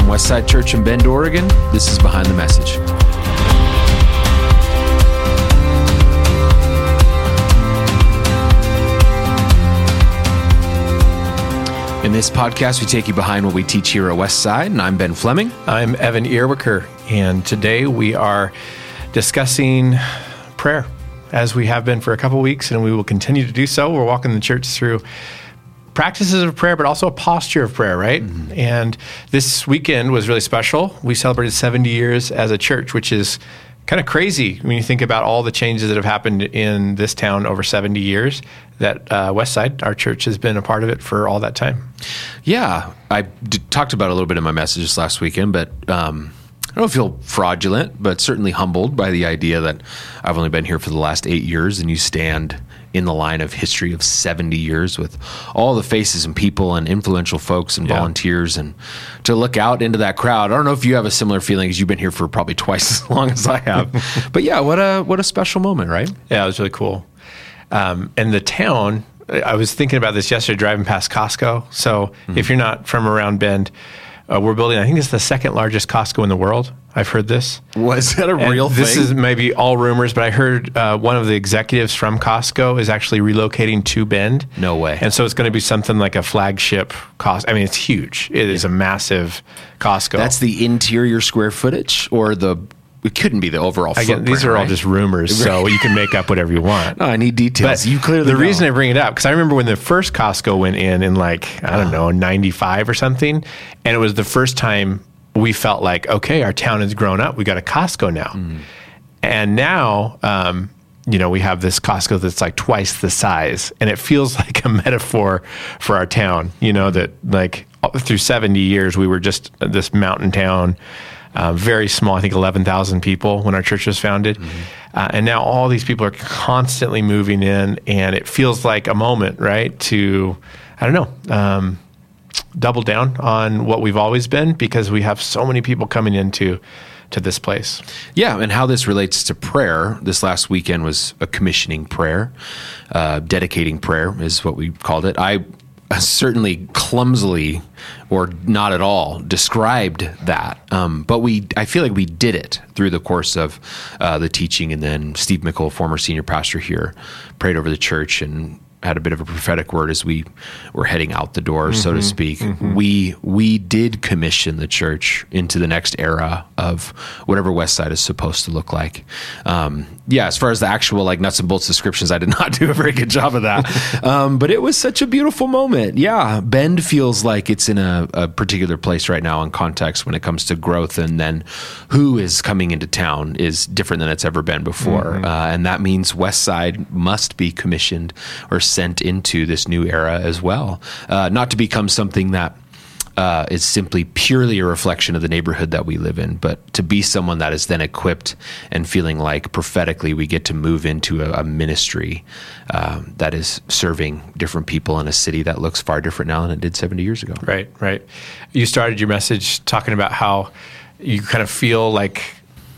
Westside Church in Bend, Oregon, this is Behind the Message. In this podcast, we take you behind what we teach here at Westside, and I'm Ben Fleming. I'm Evan Earwicker, and today we are discussing prayer, as we have been for a couple weeks, and we will continue to do so. We're walking the church through practices of prayer, but also a posture of prayer, right? Mm-hmm. And this weekend was really special. We celebrated 70 years as a church, which is kind of crazy when you think about all the changes that have happened in this town over 70 years, that Westside, our church, has been a part of it for all that time. Yeah, I talked about it a little bit in my messages last weekend, but I don't feel fraudulent, but certainly humbled by the idea that I've only been here for the last 8 years, and you stand in the line of history of 70 years with all the faces and people and influential folks and volunteers, and to look out into that crowd. I don't know if you have a similar feeling, because you've been here for probably twice as long as I have. But yeah, what a special moment, right? Yeah, it was really cool. And the town, I was thinking about this yesterday driving past Costco. So if you're not from around Bend, we're building, I think it's the second largest Costco in the world. I've heard this. Was that a real thing? This is maybe all rumors, but I heard one of the executives from Costco is actually relocating to Bend. No way. And so it's going to be something like a flagship Costco. I mean, it's huge. It is a massive Costco. That's the interior square footage, or it couldn't be the overall footprint. These are all just rumors, so you can make up whatever you want. No, I need details. But you clearly reason I bring it up, because I remember when the first Costco went in like, I don't know, 95 or something, and it was the first time we felt like, okay, our town has grown up. We got a Costco now. And now, we have this Costco that's like twice the size, and it feels like a metaphor for our town, that like through 70 years, we were just this mountain town, very small, I think 11,000 people when our church was founded. And now all these people are constantly moving in, and it feels like a moment, right, to, I don't know, double down on what we've always been, because we have so many people coming into this place. Yeah, and how this relates to prayer. This last weekend was a commissioning prayer. Dedicating prayer is what we called it. I certainly clumsily, or not at all, described that. But I feel like we did it through the course of the teaching, and then Steve Mickle, former senior pastor here, prayed over the church and had a bit of a prophetic word as we were heading out the door, so to speak. We did commission the church into the next era of whatever Westside is supposed to look like. As far as the actual like nuts and bolts descriptions, I did not do a very good job of that. But it was such a beautiful moment. Yeah, Bend feels like it's in a particular place right now in context when it comes to growth, and then who is coming into town is different than it's ever been before. And that means Westside must be commissioned or sent into this new era as well. Not to become something that is simply purely a reflection of the neighborhood that we live in, but to be someone that is then equipped and feeling like prophetically we get to move into a ministry that is serving different people in a city that looks far different now than it did 70 years ago. Right. You started your message talking about how you kind of feel like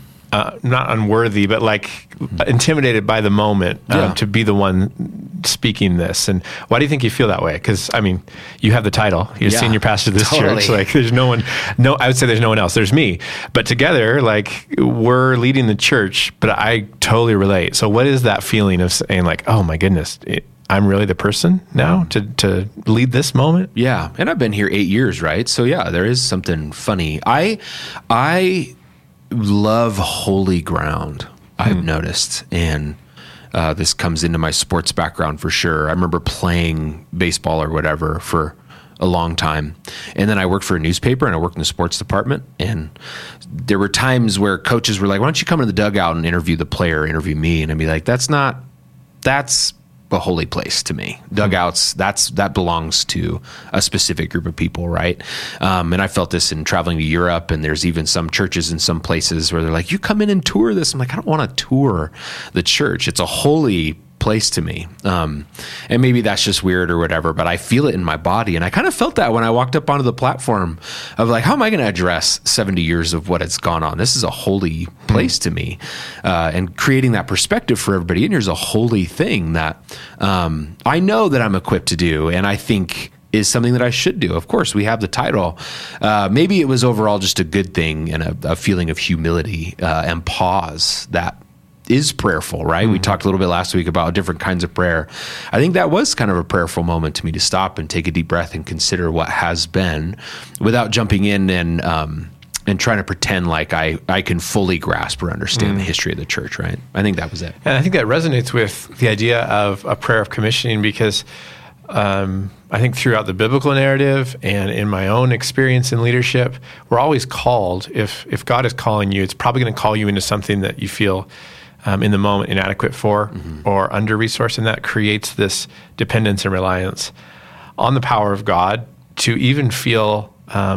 not unworthy, but like intimidated by the moment to be the one speaking this. And why do you think you feel that way? Because, I mean, you have the title. You're senior pastor of this church. Like, there's I would say there's no one else. There's me. But together, like, we're leading the church, but I totally relate. So what is that feeling of saying, like, oh, my goodness, I'm really the person now to lead this moment? Yeah. And I've been here 8 years, right? So, yeah, there is something funny. I love holy ground, I've noticed, and this comes into my sports background for sure. I remember playing baseball or whatever for a long time, and then I worked for a newspaper, and I worked in the sports department, and there were times where coaches were like, why don't you come into the dugout and interview the player, interview me? And I'd be like, that's a holy place to me. Dugouts, that belongs to a specific group of people, right? And I felt this in traveling to Europe, and there's even some churches in some places where they're like, you come in and tour this. I'm like, I don't want to tour the church. It's a holy place to me. And maybe that's just weird or whatever, but I feel it in my body. And I kind of felt that when I walked up onto the platform of like, how am I going to address 70 years of what has gone on? This is a holy place to me. And creating that perspective for everybody in here is a holy thing that I know that I'm equipped to do. And I think is something that I should do. Of course, we have the title. Maybe it was overall just a good thing and a feeling of humility and pause that is prayerful, right? We talked a little bit last week about different kinds of prayer. I think that was kind of a prayerful moment to me, to stop and take a deep breath and consider what has been without jumping in and trying to pretend like I can fully grasp or understand the history of the church, right? I think that was it. And I think that resonates with the idea of a prayer of commissioning, because I think throughout the biblical narrative and in my own experience in leadership, we're always called. If God is calling you, it's probably going to call you into something that you feel in the moment inadequate for or under-resourced, and that creates this dependence and reliance on the power of God to even feel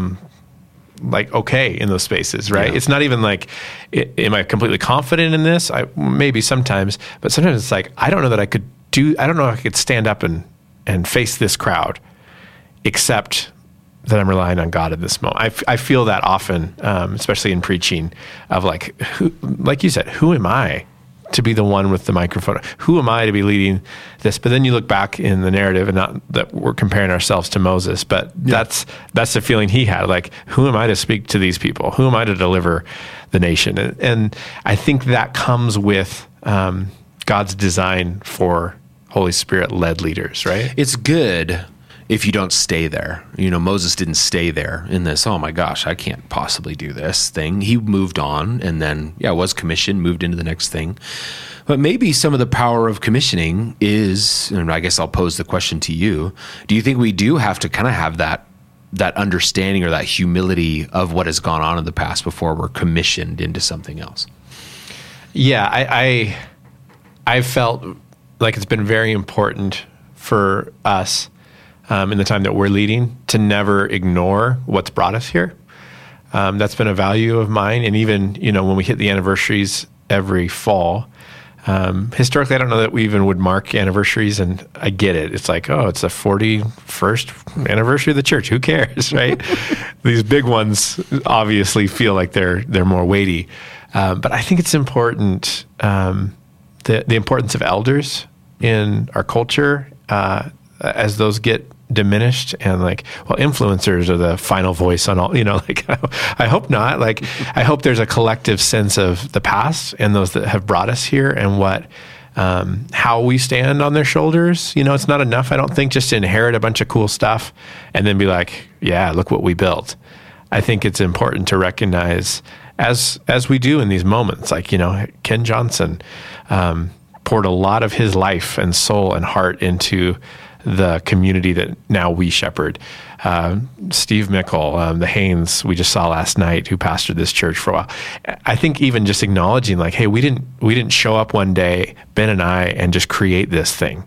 like okay in those spaces, right? Yeah. It's not even like, am I completely confident in this? Maybe sometimes, but sometimes it's like, I don't know if I could stand up and face this crowd, except that I'm relying on God in this moment. I feel that often, especially in preaching, of like you said, who am I to be the one with the microphone? Who am I to be leading this? But then you look back in the narrative, and not that we're comparing ourselves to Moses, but that's the feeling he had. Like, who am I to speak to these people? Who am I to deliver the nation? And I think that comes with God's design for Holy Spirit-led leaders, right? It's good if you don't stay there. Moses didn't stay there in this, oh my gosh, I can't possibly do this thing. He moved on and then, was commissioned, moved into the next thing. But maybe some of the power of commissioning is, and I guess I'll pose the question to you, do you think we do have to kind of have that understanding or that humility of what has gone on in the past before we're commissioned into something else? Yeah, I felt like it's been very important for us in the time that we're leading to never ignore what's brought us here. That's been a value of mine. And even, when we hit the anniversaries every fall, historically, I don't know that we even would mark anniversaries, and I get it. It's like, oh, it's the 41st anniversary of the church. Who cares, right? These big ones obviously feel like they're more weighty. But I think it's important, the importance of elders in our culture, as those get diminished, and influencers are the final voice on all, I hope not. I hope there's a collective sense of the past and those that have brought us here, and what, how we stand on their shoulders. It's not enough, I don't think, just to inherit a bunch of cool stuff and then be like, yeah, look what we built. I think it's important to recognize, as we do in these moments, Ken Johnson, poured a lot of his life and soul and heart into the community that now we shepherd. Steve Mickle, the Haynes we just saw last night, who pastored this church for a while. I think even just acknowledging, hey, we didn't show up one day, Ben and I, and just create this thing.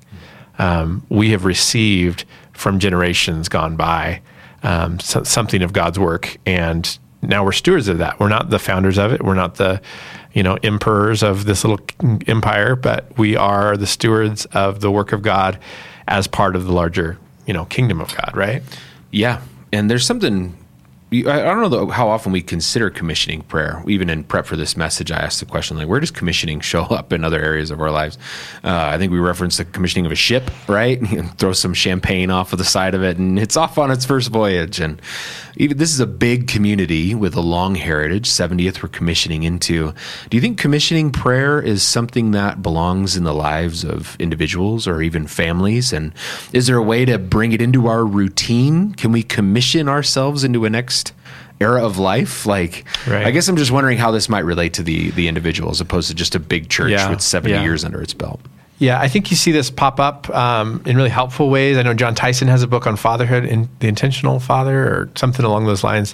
We have received from generations gone by something of God's work, and now we're stewards of that. We're not the founders of it. We're not the emperors of this little empire, but we are the stewards of the work of God as part of the larger, kingdom of God, right? Yeah. And there's something, I don't know how often we consider commissioning prayer. Even in prep for this message, I asked the question, where does commissioning show up in other areas of our lives? I think we referenced the commissioning of a ship, right? You throw some champagne off of the side of it, and it's off on its first voyage. And even this is a big community with a long heritage. 70th we're commissioning into. Do you think commissioning prayer is something that belongs in the lives of individuals or even families? And is there a way to bring it into our routine? Can we commission ourselves into a next era of life? Right. I guess I'm just wondering how this might relate to the individual as opposed to just a big church with 70 years under its belt. Yeah, I think you see this pop up in really helpful ways. I know John Tyson has a book on fatherhood, The Intentional Father, or something along those lines,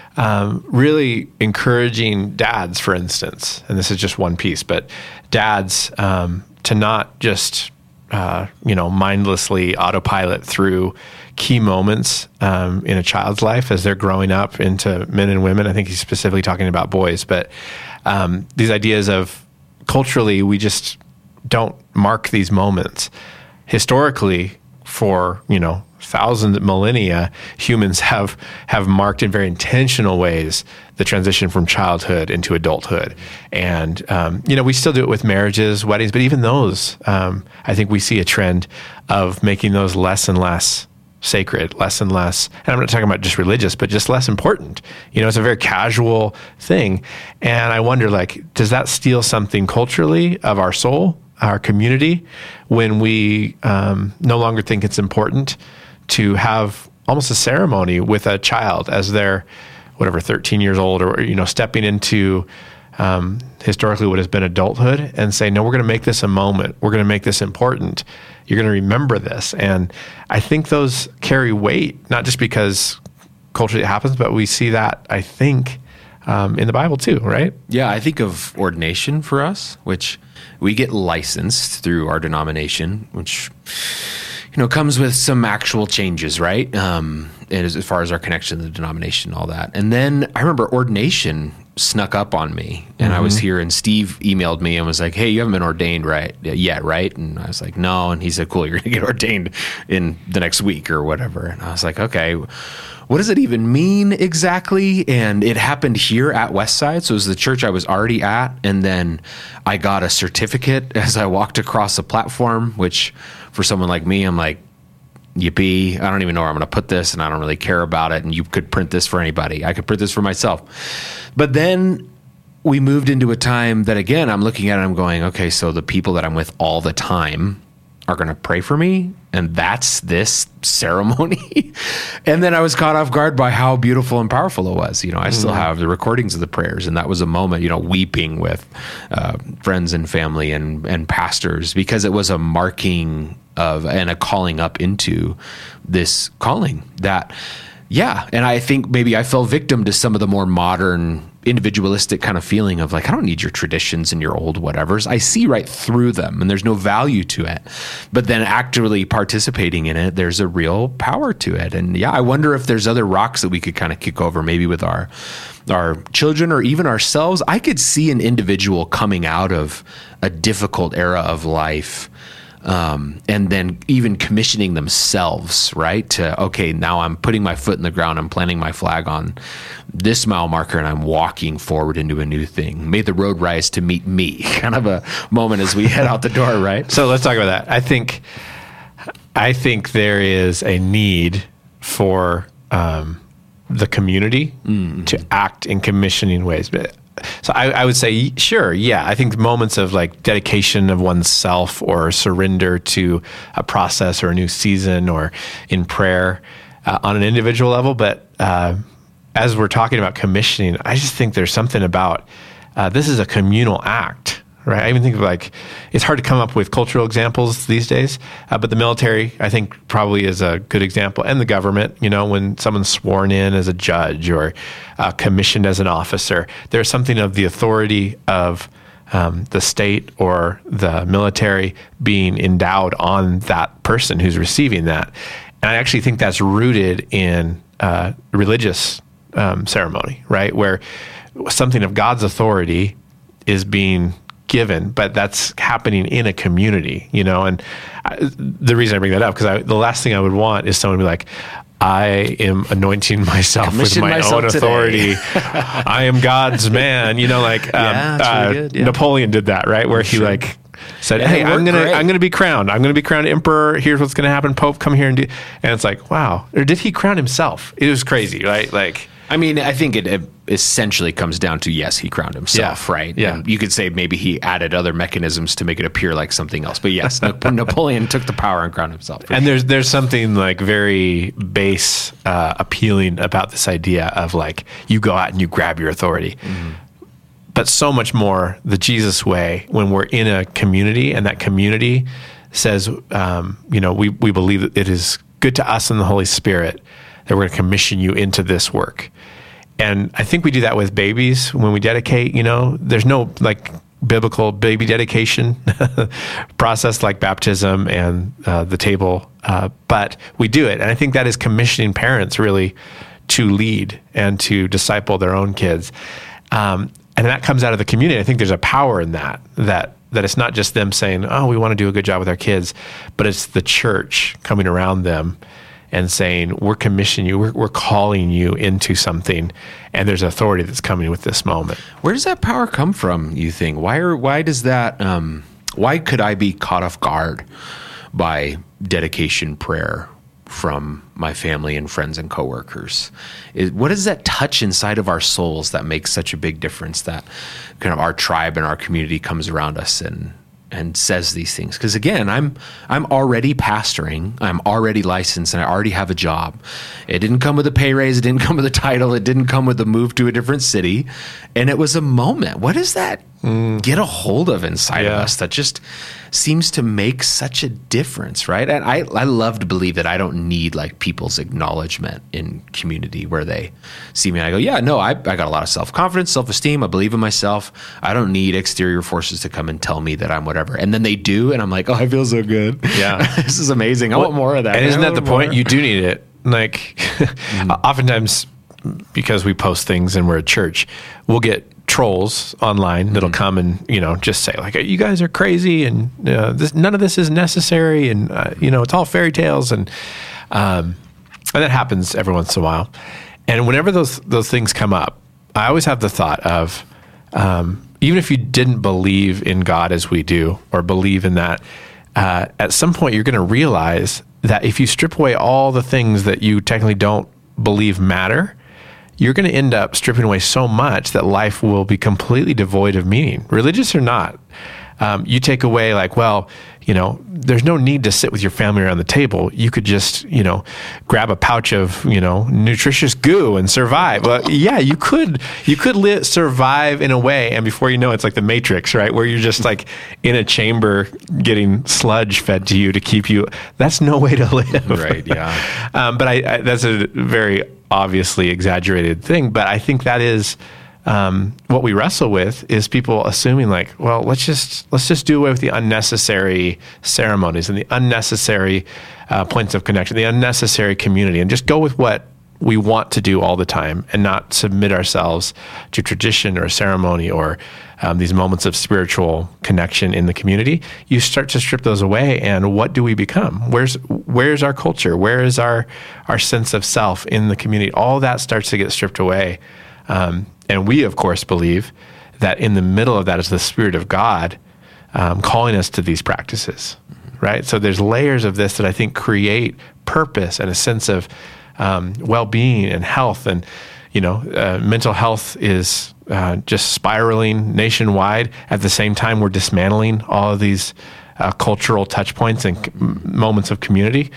really encouraging dads, for instance, and this is just one piece, but dads to not just mindlessly autopilot through key moments in a child's life as they're growing up into men and women. I think he's specifically talking about boys, but these ideas of culturally, we just don't mark these moments. Historically, for thousands, millennia, humans have marked in very intentional ways the transition from childhood into adulthood. And we still do it with marriages, weddings, but even those, I think we see a trend of making those less and less sacred, less and less, and I'm not talking about just religious, but just less important. It's a very casual thing. And I wonder, does that steal something culturally of our soul, our community, when we no longer think it's important to have almost a ceremony with a child as they're, 13 years old, or, stepping into historically what has been adulthood, and say, no, we're going to make this a moment. We're going to make this important. You're going to remember this. And I think those carry weight, not just because culturally it happens, but we see that, I think, in the Bible too, right? Yeah, I think of ordination for us, which we get licensed through our denomination, which comes with some actual changes, right? And as far as our connection to the denomination and all that. And then I remember ordination snuck up on me, and I was here, and Steve emailed me and was like, hey, you haven't been ordained yet, right? And I was like, no. And he said, cool, you're going to get ordained in the next week or whatever. And I was like, okay, what does it even mean exactly? And it happened here at Westside. So it was the church I was already at. And then I got a certificate as I walked across the platform, which for someone like me, I'm like, yippee, I don't even know where I'm going to put this, and I don't really care about it. And you could print this for anybody. I could print this for myself. But then we moved into a time that, again, I'm looking at it, I'm going, okay, so the people that I'm with all the time are going to pray for me, and that's this ceremony. And then I was caught off guard by how beautiful and powerful it was. I still have the recordings of the prayers, and that was a moment, weeping with friends and family and pastors, because it was a marking of and a calling up into this calling that, yeah. And I think maybe I fell victim to some of the more modern individualistic kind of feeling of like, I don't need your traditions and your old whatevers. I see right through them, and there's no value to it. But then actively participating in it, there's a real power to it. And yeah, I wonder if there's other rocks that we could kind of kick over, maybe with our children or even ourselves. I could see an individual coming out of a difficult era of life, and then even commissioning themselves, right? To, okay, now I'm putting my foot in the ground, I'm planting my flag on this mile marker, and I'm walking forward into a new thing. May the road rise to meet me, kind of a moment as we head out the door, right? So let's talk about that. I think there is a need for the community to act in commissioning ways. So I would say, sure, yeah. I think moments of like dedication of oneself or surrender to a process or a new season or in prayer on an individual level. But as we're talking about commissioning, I just think there's something about this is a communal act, right? I even think of like, it's hard to come up with cultural examples these days, but the military, I think, probably is a good example. And the government, when someone's sworn in as a judge or commissioned as an officer, there's something of the authority of the state or the military being endowed on that person who's receiving that. And I actually think that's rooted in religious ceremony, right? Where something of God's authority is being given, but that's happening in a community, and the reason I bring that up, because the last thing I would want is someone to be like, I am anointing myself with my own authority. I am God's man, really good, Napoleon did that, right? Where he said, hey, I'm gonna be crowned. I'm gonna be crowned emperor. Here's what's gonna happen. Pope, come here and do. And it's like, wow. Or did he crown himself? It was crazy, right? I think it essentially comes down to, yes, he crowned himself, right? Yeah. And you could say maybe he added other mechanisms to make it appear like something else. But yes, Napoleon took the power and crowned himself. And there's something like very base, appealing about this idea of like, you go out and you grab your authority. Mm-hmm. But so much more the Jesus way when we're in a community, and that community says, we believe that it is good to us in the Holy Spirit that we're going to commission you into this work. And I think we do that with babies when we dedicate. There's no like biblical baby dedication process like baptism and the table, but we do it. And I think that is commissioning parents really to lead and to disciple their own kids. And that comes out of the community. I think there's a power in that it's not just them saying, oh, we want to do a good job with our kids, but it's the church coming around them and saying, we're commissioning you, we're calling you into something, and there's authority that's coming with this moment. Where does that power come from, you think? Why does that, why could I be caught off guard by dedication prayer? from my family and friends and coworkers? What does that touch inside of our souls that makes such a big difference, that kind of our tribe and our community comes around us and says these things? Because again, I'm already pastoring, I'm already licensed, and I already have a job. It didn't come with a pay raise, it didn't come with a title, it didn't come with a move to a different city, and it was a moment. What does that get a hold of inside of us that just seems to make such a difference, right? And I love to believe that I don't need like people's acknowledgement in community where they see me and I go, yeah, no, I got a lot of self-confidence, self-esteem, I believe in myself. I don't need exterior forces to come and tell me that I'm whatever. And then they do, and I'm like, oh, I feel so good. Yeah. This is amazing. I want more of that. And isn't that the point? You do need it. Like oftentimes, because we post things and we're a church, we'll get trolls online that'll come and, just say like, you guys are crazy and none of this is necessary. And, it's all fairy tales. And that happens every once in a while. And whenever those things come up, I always have the thought of, even if you didn't believe in God as we do, or believe in that, at some point you're going to realize that if you strip away all the things that you technically don't believe matter, you're going to end up stripping away so much that life will be completely devoid of meaning, religious or not. You take away like, well, there's no need to sit with your family around the table. You could just, grab a pouch of, nutritious goo and survive. Well, yeah, you could survive in a way. And before you know, it's like the Matrix, right? Where you're just like in a chamber getting sludge fed to you to keep you. That's no way to live. Right. Yeah. But I that's a very obviously exaggerated thing. But I think that is, what we wrestle with is people assuming like, well, let's just do away with the unnecessary ceremonies and the unnecessary points of connection, the unnecessary community, and just go with what we want to do all the time and not submit ourselves to tradition or ceremony or these moments of spiritual connection in the community. You start to strip those away, and what do we become? Where's our culture? Where is our sense of self in the community? All that starts to get stripped away. And we, of course, believe that in the middle of that is the Spirit of God calling us to these practices, right? So there's layers of this that I think create purpose and a sense of well-being and health. And, mental health is just spiraling nationwide. At the same time, we're dismantling all of these cultural touch points and moments of community.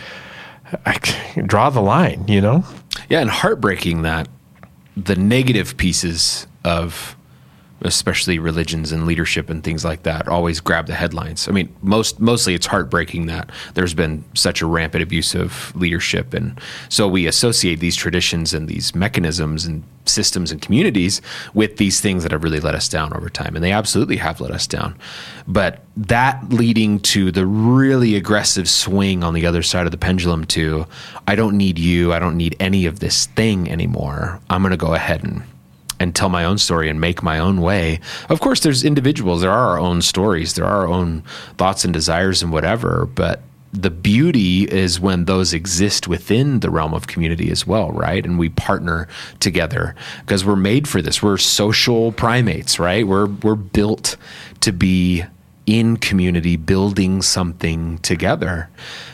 I draw the line, Yeah, and heartbreaking that the negative pieces of especially religions and leadership and things like that always grab the headlines. I mean, mostly it's heartbreaking that there's been such a rampant abuse of leadership. And so we associate these traditions and these mechanisms and systems and communities with these things that have really let us down over time. And they absolutely have let us down. But that leading to the really aggressive swing on the other side of the pendulum to, I don't need you, I don't need any of this thing anymore. I'm going to go ahead and tell my own story and make my own way. Of course, there's individuals, there are our own stories, there are our own thoughts and desires and whatever, but the beauty is when those exist within the realm of community as well, right? And we partner together because we're made for this. We're social primates, right? We're built to be in community, building something together.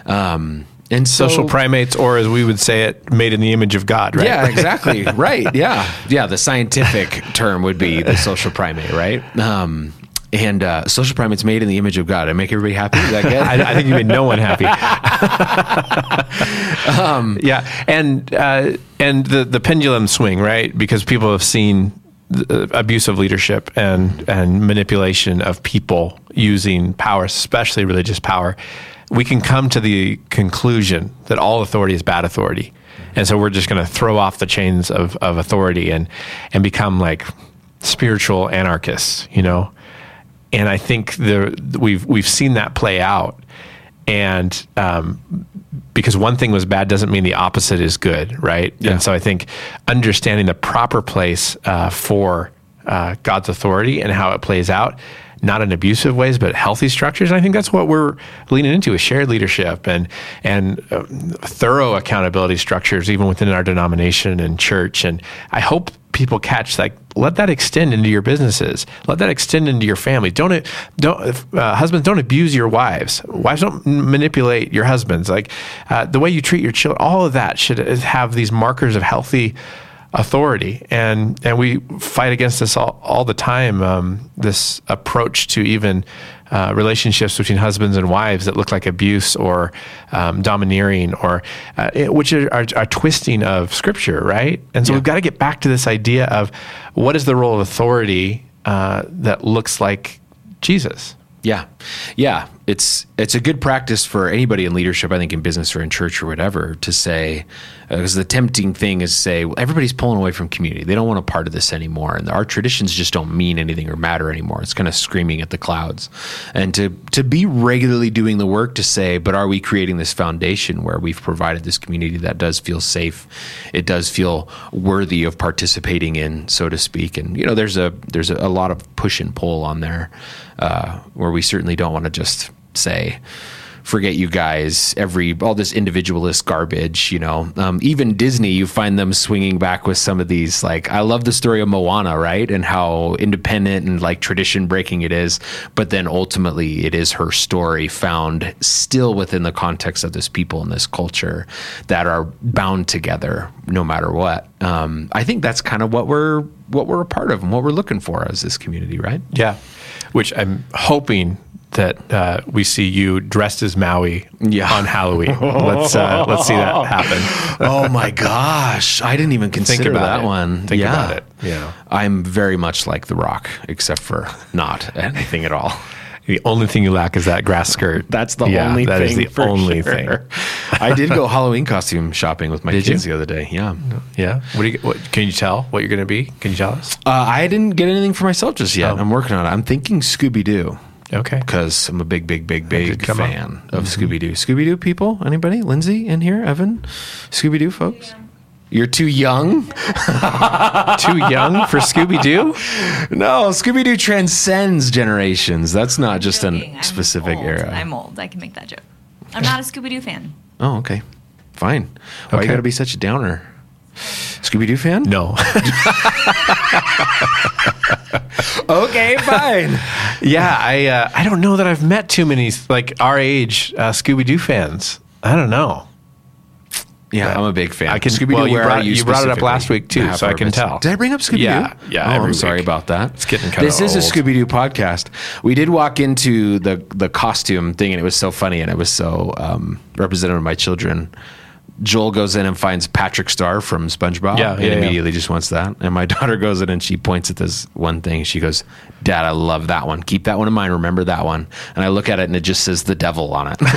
And so, social primates, or as we would say it, made in the image of God, right? Yeah, exactly. Right. Yeah. Yeah. The scientific term would be the social primate, right? And social primates made in the image of God. I make everybody happy. Is that good? I think you made no one happy. Yeah. And the pendulum swing, right? Because people have seen abuse of leadership and manipulation of people using power, especially religious power. We can come to the conclusion that all authority is bad authority. And so we're just going to throw off the chains of authority and become like spiritual anarchists, And I think we've seen that play out. And because one thing was bad doesn't mean the opposite is good, right? Yeah. And so I think understanding the proper place for God's authority and how it plays out, not in abusive ways, but healthy structures. And I think that's what we're leaning into, is shared leadership and thorough accountability structures, even within our denomination and church. And I hope people catch, like, let that extend into your businesses. Let that extend into your family. Husbands, don't abuse your wives. Wives, don't manipulate your husbands. Like, the way you treat your children, all of that should have these markers of healthy authority. And we fight against this all the time, this approach to even relationships between husbands and wives that look like abuse or domineering, or which are twisting of Scripture, right? And so we've got to get back to this idea of what is the role of authority that looks like Jesus. Yeah. It's a good practice for anybody in leadership, I think, in business or in church or whatever, to say, because the tempting thing is to say, well, everybody's pulling away from community. They don't want a part of this anymore. And our traditions just don't mean anything or matter anymore. It's kind of screaming at the clouds. And to be regularly doing the work to say, but are we creating this foundation where we've provided this community that does feel safe? It does feel worthy of participating in, so to speak. And, there's a lot of push and pull on there, where we certainly don't want to just say, forget you guys, all this individualist garbage, even Disney, you find them swinging back with some of these, like, I love the story of Moana, right? And how independent and like tradition breaking it is, but then ultimately it is her story found still within the context of this people and this culture that are bound together no matter what. I think that's kind of what we're a part of and what we're looking for as this community, right? Yeah. Which I'm hoping that we see you dressed as Maui on Halloween. Let's see that happen. Oh my gosh. I didn't even consider that one. Think about it. Yeah. I'm very much like The Rock, except for not anything at all. The only thing you lack is that grass skirt. That's the only thing. That is the only thing. I did go Halloween costume shopping with my kids the other day. Yeah. Yeah. What can you tell what you're going to be? Can you tell us? I didn't get anything for myself just yet. I'm working on it. I'm thinking Scooby-Doo. Okay. Because I'm a big fan of Scooby-Doo. Scooby-Doo people? Anybody? Lindsay in here? Evan? Scooby-Doo folks? Yeah. You're too young? Too young for Scooby-Doo? No, Scooby-Doo transcends generations. That's not just a specific era. I'm old. I can make that joke. I'm not a Scooby-Doo fan. Oh, okay. Fine. Why you gotta be such a downer? Scooby-Doo fan? No. Okay, fine. Yeah, I don't know that I've met too many, like, our age Scooby-Doo fans. I don't know. Yeah, I'm a big fan. Scooby-Doo, you brought it up last week too, so I can tell. Did I bring up Scooby-Doo? Yeah. I'm sorry about that. It's getting kind of old. This is a Scooby-Doo podcast. We did walk into the costume thing, and it was so funny, and it was so representative of my children. Joel goes in and finds Patrick Star from SpongeBob and immediately just wants that. And my daughter goes in and she points at this one thing. She goes, Dad, I love that one. Keep that one in mind. Remember that one. And I look at it and it just says the devil on it.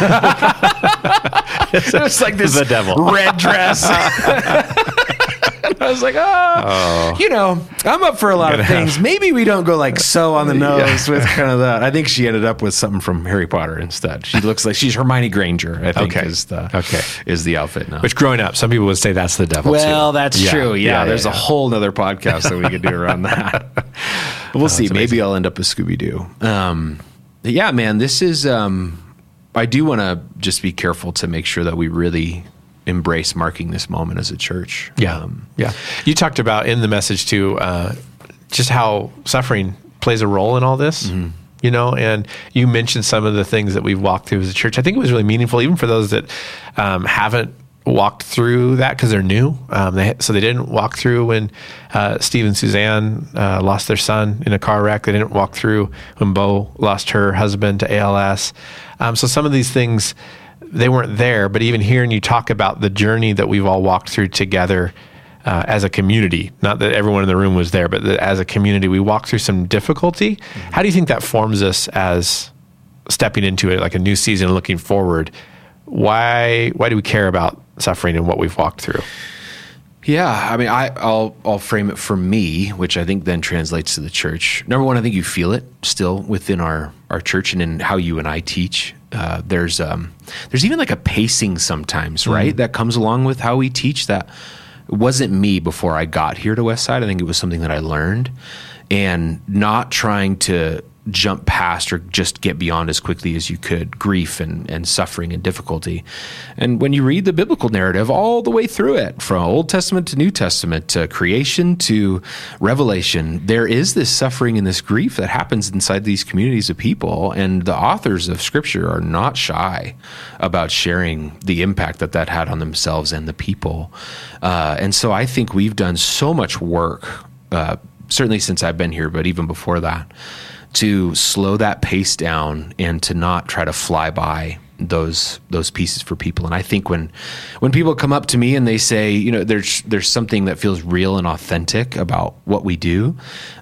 It's like this the devil. Red dress. I was like, I'm up for a lot of things. Maybe we don't go like so on the nose with kind of that. I think she ended up with something from Harry Potter instead. She looks like she's Hermione Granger, I think is the outfit now. Which growing up, some people would say that's the devil Well, too. That's true. Yeah, there's a whole nother podcast that we could do around that. We'll see. Maybe I'll end up with Scooby-Doo. Yeah, man, this is... I do want to just be careful to make sure that we really embrace marking this moment as a church. Yeah. You talked about in the message too, just how suffering plays a role in all this, and you mentioned some of the things that we've walked through as a church. I think it was really meaningful, even for those that haven't walked through that because they're new. So they didn't walk through when Steve and Suzanne lost their son in a car wreck. They didn't walk through when Bo lost her husband to ALS. So some of these things, they weren't there, but even hearing you talk about the journey that we've all walked through together as a community, not that everyone in the room was there, but that as a community, we walked through some difficulty. Mm-hmm. How do you think that forms us as stepping into it, like a new season and looking forward? Why do we care about suffering and what we've walked through? Yeah, I mean, I'll frame it for me, which I think then translates to the church. Number one, I think you feel it still within our church and in how you and I teach. There's even like a pacing sometimes, right? That comes along with how we teach that wasn't me before I got here to Westside. I think it was something that I learned, and not trying to jump past or just get beyond as quickly as you could grief and suffering and difficulty. And when you read the biblical narrative all the way through it, from Old Testament to New Testament to creation to Revelation, there is this suffering and this grief that happens inside these communities of people. And the authors of Scripture are not shy about sharing the impact that had on themselves and the people. And so I think we've done so much work, certainly since I've been here, but even before that, to slow that pace down and to not try to fly by those pieces for people. And I think when people come up to me and they say, you know, there's something that feels real and authentic about what we do,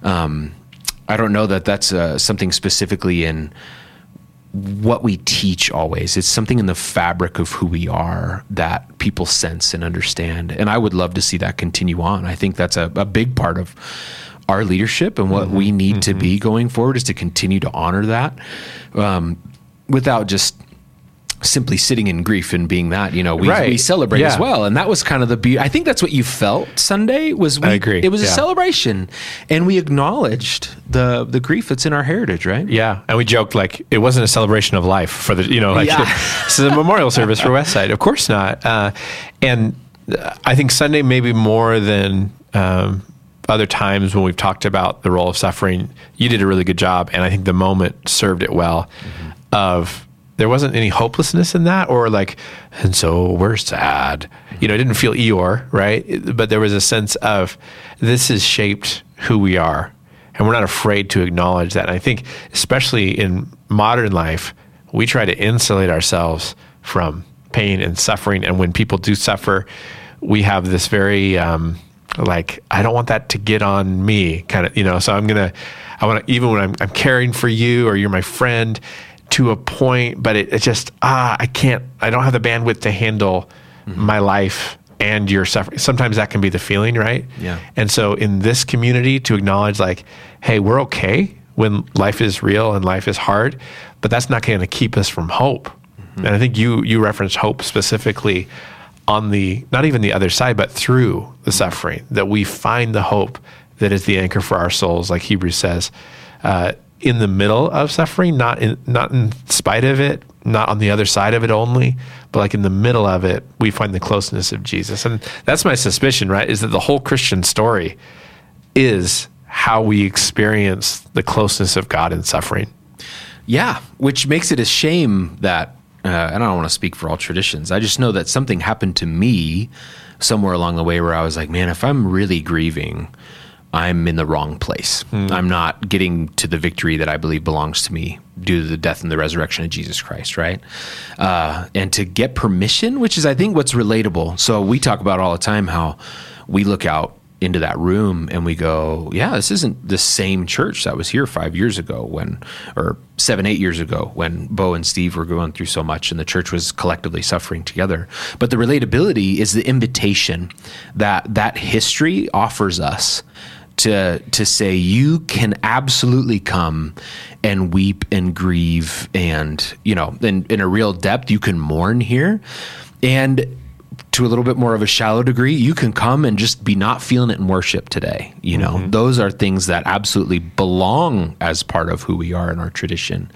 I don't know that that's something specifically in what we teach always. It's something in the fabric of who we are that people sense and understand. And I would love to see that continue on. I think that's a big part of our leadership and what we need to be going forward, is to continue to honor that without just simply sitting in grief and being that, you know, we celebrate as well. And that was kind of the beauty. I think that's what you felt Sunday was. I agree. It was a celebration, and we acknowledged the grief that's in our heritage, right? Yeah. And we joked like it wasn't a celebration of life for the, you know, like this is a memorial service for Westside. Of course not. And I think Sunday, maybe more than other times when we've talked about the role of suffering, you did a really good job. And I think the moment served it well of, there wasn't any hopelessness in that, or like, and so we're sad. You know, it didn't feel Eeyore, right? But there was a sense of, this has shaped who we are, and we're not afraid to acknowledge that. And I think, especially in modern life, we try to insulate ourselves from pain and suffering. And when people do suffer, we have this very, like, I don't want that to get on me kind of, you know, so I want to, even when I'm caring for you or you're my friend, to a point, but it just, I don't have the bandwidth to handle my life and your suffering. Sometimes that can be the feeling, right? Yeah. And so in this community, to acknowledge like, hey, we're okay when life is real and life is hard, but that's not going to keep us from hope. And I think you referenced hope specifically on the, not even the other side, but through the suffering, that we find the hope that is the anchor for our souls, like Hebrews says, in the middle of suffering, not in spite of it, not on the other side of it only, but like in the middle of it, we find the closeness of Jesus. And that's my suspicion, right? Is that the whole Christian story is how we experience the closeness of God in suffering. Yeah, which makes it a shame that, I don't want to speak for all traditions. I just know that something happened to me somewhere along the way where I was like, man, if I'm really grieving, I'm in the wrong place. I'm not getting to the victory that I believe belongs to me due to the death and the resurrection of Jesus Christ, right? And to get permission, which is, I think, what's relatable. So we talk about all the time how we look out into that room and we go, yeah, this isn't the same church that was here 5 years ago or 7-8 years ago when Bo and Steve were going through so much and the church was collectively suffering together. But the relatability is the invitation that history offers us to say, you can absolutely come and weep and grieve and, you know, in a real depth, you can mourn here. And to a little bit more of a shallow degree, you can come and just be not feeling it in worship today. You know, those are things that absolutely belong as part of who we are in our tradition.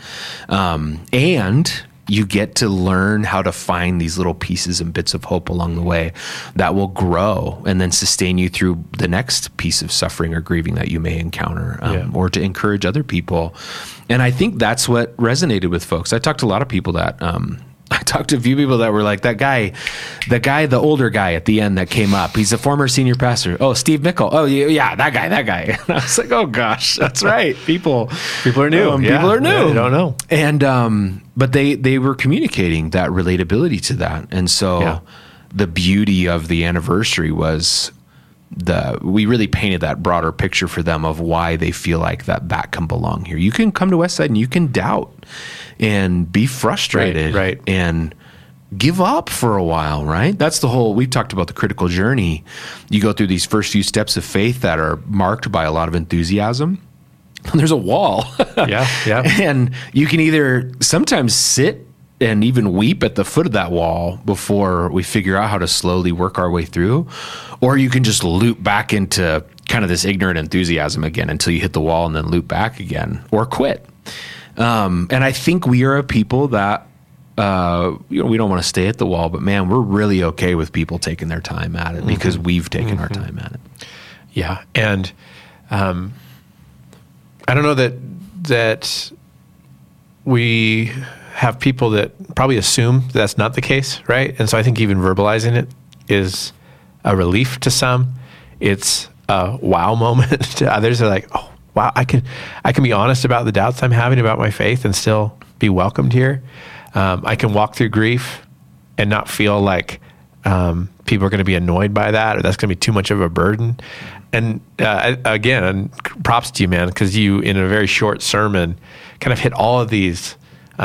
And you get to learn how to find these little pieces and bits of hope along the way that will grow and then sustain you through the next piece of suffering or grieving that you may encounter, or to encourage other people. And I think that's what resonated with folks. I talked to a lot of people that, I talked to a few people that were like, the older guy at the end that came up, he's a former senior pastor. Oh, Steve Mickle. Oh yeah, that guy. And I was like, oh gosh, that's right. People are new. People are new. Yeah, they don't know. And, but they were communicating that relatability to that. And so the beauty of the anniversary was we really painted that broader picture for them of why they feel like that can belong here. You can come to Westside and you can doubt and be frustrated, right. And give up for a while, right? That's the whole, we've talked about the critical journey. You go through these first few steps of faith that are marked by a lot of enthusiasm. And there's a wall. Yeah. And you can either sometimes sit and even weep at the foot of that wall before we figure out how to slowly work our way through, or you can just loop back into kind of this ignorant enthusiasm again until you hit the wall and then loop back again, or quit. And I think we are a people that, we don't want to stay at the wall, but man, we're really okay with people taking their time at it because we've taken our time at it. Yeah. And I don't know that we have people that probably assume that's not the case, right? And so I think even verbalizing it is a relief to some. It's a wow moment to others. They're like, oh, wow, I can be honest about the doubts I'm having about my faith and still be welcomed here. I can walk through grief and not feel like people are going to be annoyed by that, or that's going to be too much of a burden. And again, props to you, man, because you, in a very short sermon, kind of hit all of these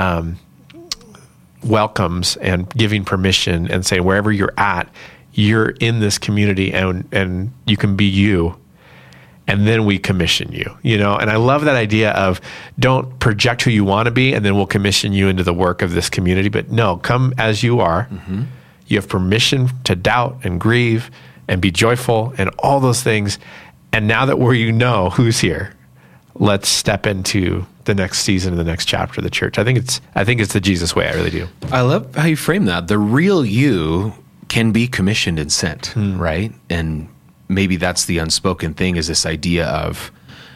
welcomes and giving permission and saying wherever you're at, you're in this community and you can be you. And then we commission you, and I love that idea of don't project who you want to be and then we'll commission you into the work of this community. But no, come as you are. Mm-hmm. You have permission to doubt and grieve and be joyful and all those things. And now that who's here, let's step into the next season and the next chapter of the church. I think it's the Jesus way. I really do. I love how you frame that. The real you can be commissioned and sent, right? And maybe that's the unspoken thing, is this idea of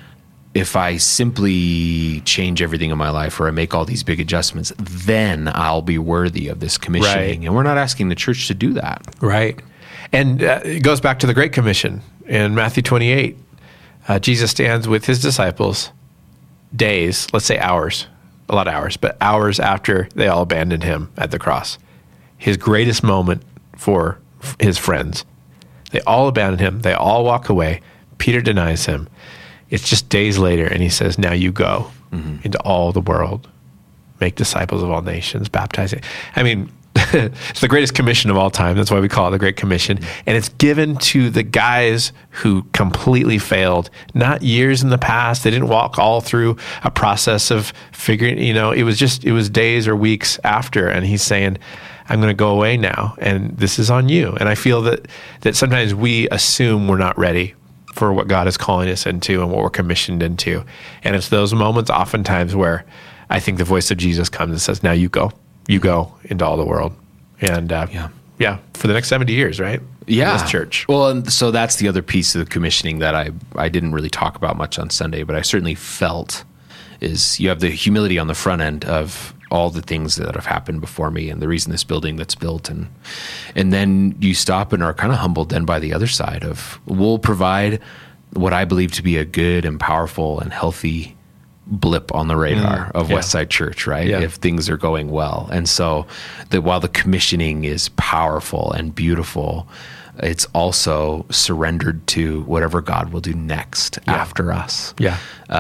if I simply change everything in my life or I make all these big adjustments, then I'll be worthy of this commissioning. Right. And we're not asking the church to do that. Right. And it goes back to the Great Commission in Matthew 28. Jesus stands with his disciples days, let's say hours, a lot of hours, but hours after they all abandoned him at the cross. His greatest moment for his friends. They all abandon him. They all walk away. Peter denies him. It's just days later, and he says, now you go into all the world, make disciples of all nations, baptizing. I mean, it's the greatest commission of all time. That's why we call it the Great Commission. And it's given to the guys who completely failed, not years in the past. They didn't walk all through a process of figuring, it was days or weeks after. And he's saying, I'm going to go away now, and this is on you. And I feel that sometimes we assume we're not ready for what God is calling us into and what we're commissioned into. And it's those moments oftentimes where I think the voice of Jesus comes and says, now you go into all the world. And for the next 70 years, right? Yeah. This church. Well, and so that's the other piece of the commissioning that I didn't really talk about much on Sunday, but I certainly felt is you have the humility on the front end of all the things that have happened before me and the reason this building that's built. And then you stop and are kind of humbled then by the other side of, we'll provide what I believe to be a good and powerful and healthy blip on the radar of Westside Church, right? Yeah. If things are going well. And so while the commissioning is powerful and beautiful, it's also surrendered to whatever God will do next after us. Yeah.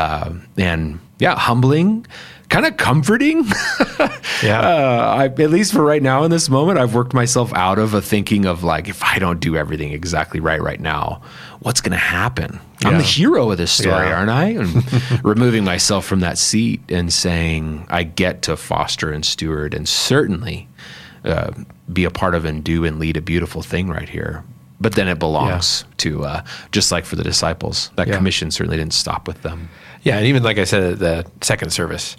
Humbling, kind of comforting. At least for right now in this moment, I've worked myself out of a thinking of like, if I don't do everything exactly right now, what's going to happen? I'm the hero of this story, aren't I? And removing myself from that seat and saying, I get to foster and steward and certainly be a part of and do and lead a beautiful thing right here. But then it belongs to, just like for the disciples, that commission certainly didn't stop with them. Yeah, and even like I said at the second service,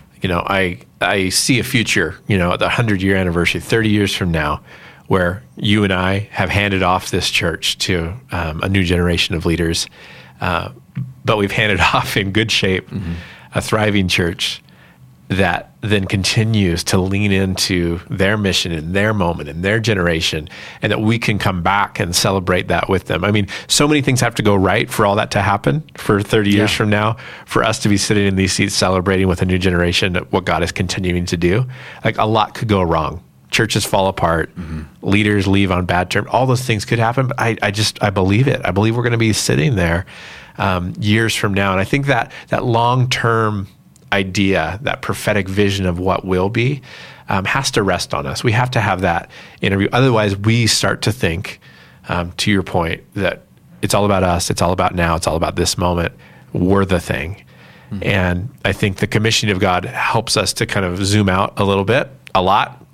I see a future, at the 100-year anniversary, 30 years from now, where you and I have handed off this church to a new generation of leaders, but we've handed off in good shape a thriving church that then continues to lean into their mission in their moment, in their generation, and that we can come back and celebrate that with them. I mean, so many things have to go right for all that to happen for 30 years from now, for us to be sitting in these seats celebrating with a new generation what God is continuing to do. Like, a lot could go wrong. Churches fall apart, leaders leave on bad terms. All those things could happen, but I believe it. I believe we're going to be sitting there years from now. And I think that long-term idea, that prophetic vision of what will be, has to rest on us. We have to have that interview. Otherwise, we start to think, to your point, that it's all about us, it's all about now, it's all about this moment. We're the thing. And I think the commissioning of God helps us to kind of zoom out a lot,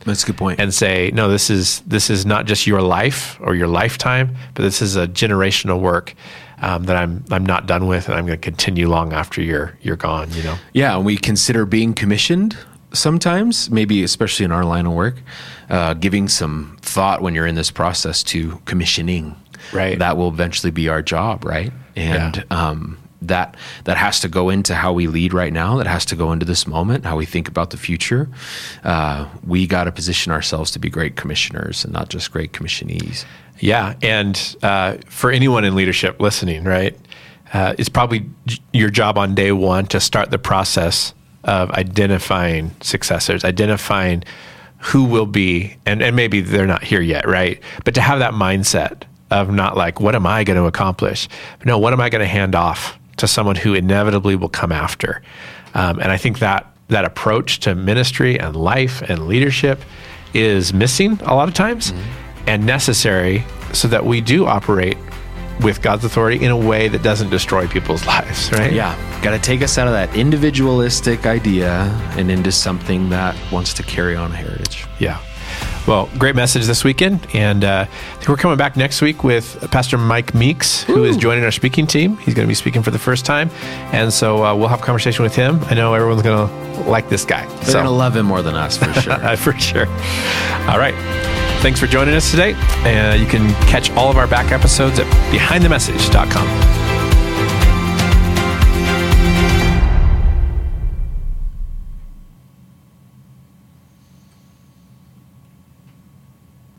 That's a good point. And say, no, this is not just your life or your lifetime, but this is a generational work that I'm not done with, and I'm going to continue long after you're gone. Yeah, and we consider being commissioned sometimes, maybe especially in our line of work, giving some thought when you're in this process to commissioning. Right. That will eventually be our job, right? And that has to go into how we lead right now. That has to go into this moment, how we think about the future. We got to position ourselves to be great commissioners and not just great commissionees. Yeah, and for anyone in leadership listening, right, it's probably your job on day one to start the process of identifying successors, identifying who will be, and maybe they're not here yet, right? But to have that mindset of not like, what am I going to accomplish? But no, what am I going to hand off to someone who inevitably will come after? And I think that approach to ministry and life and leadership is missing a lot of times and necessary so that we do operate with God's authority in a way that doesn't destroy people's lives, right? Yeah, got to take us out of that individualistic idea and into something that wants to carry on heritage. Yeah. Well, great message this weekend. And I think we're coming back next week with Pastor Mike Meeks, who is joining our speaking team. He's going to be speaking for the first time. And so we'll have a conversation with him. I know everyone's going to like this guy. They're going to love him more than us, for sure. For sure. All right. Thanks for joining us today. You can catch all of our back episodes at behindthemessage.com.